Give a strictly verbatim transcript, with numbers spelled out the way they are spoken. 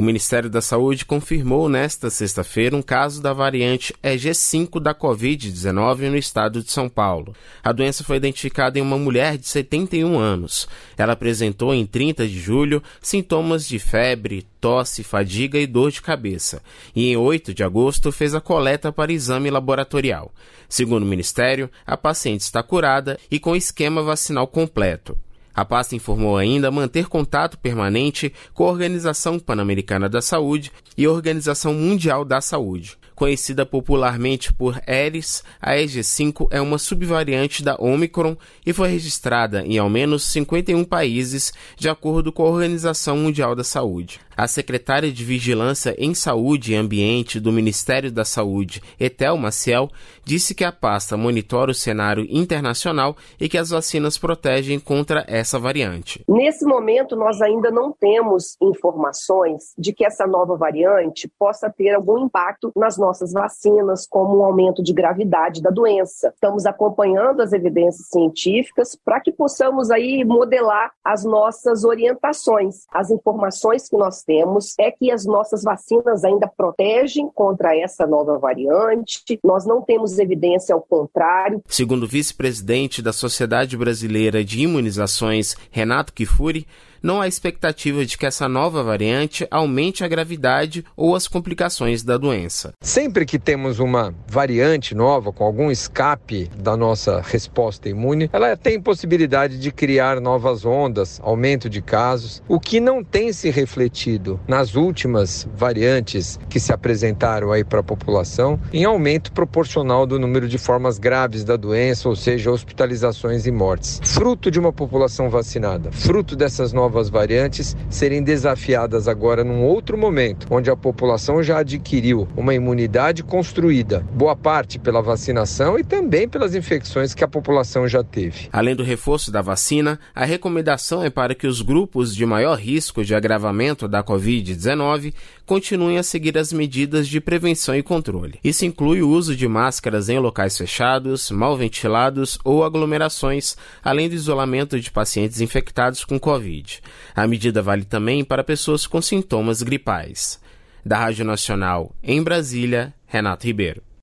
O Ministério da Saúde confirmou nesta sexta-feira um caso da variante E G cinco da covid dezenove no estado de São Paulo. A doença foi identificada em uma mulher de setenta e um anos. Ela apresentou em trinta de julho sintomas de febre, tosse, fadiga e dor de cabeça, e em oito de agosto fez a coleta para exame laboratorial. Segundo o Ministério, a paciente está curada e com esquema vacinal completo. A pasta informou ainda manter contato permanente com a Organização Pan-Americana da Saúde e a Organização Mundial da Saúde. Conhecida popularmente por Aedes, a E G cinco é uma subvariante da Omicron e foi registrada em ao menos cinquenta e um países, de acordo com a Organização Mundial da Saúde. A secretária de Vigilância em Saúde e Ambiente do Ministério da Saúde, Etel Maciel, disse que a pasta monitora o cenário internacional e que as vacinas protegem contra essa variante. Nesse momento, nós ainda não temos informações de que essa nova variante possa ter algum impacto nas nossas vacinas, como um aumento de gravidade da doença. Estamos acompanhando as evidências científicas para que possamos aí modelar as nossas orientações. As informações que nós temos é que as nossas vacinas ainda protegem contra essa nova variante. Nós não temos evidência ao contrário. Segundo o vice-presidente da Sociedade Brasileira de Imunizações, Renato Kifuri, não há expectativa de que essa nova variante aumente a gravidade ou as complicações da doença. Sempre que temos uma variante nova, com algum escape da nossa resposta imune, ela tem possibilidade de criar novas ondas, aumento de casos, o que não tem se refletido nas últimas variantes que se apresentaram aí para a população, em aumento proporcional do número de formas graves da doença, ou seja, hospitalizações e mortes. Fruto de uma população vacinada, fruto dessas novas novas variantes serem desafiadas agora num outro momento, onde a população já adquiriu uma imunidade construída, boa parte pela vacinação e também pelas infecções que a população já teve. Além do reforço da vacina, a recomendação é para que os grupos de maior risco de agravamento da covid dezenove continuem a seguir as medidas de prevenção e controle. Isso inclui o uso de máscaras em locais fechados, mal ventilados ou aglomerações, além do isolamento de pacientes infectados com Covid. A medida vale também para pessoas com sintomas gripais. Da Rádio Nacional, em Brasília, Renato Ribeiro.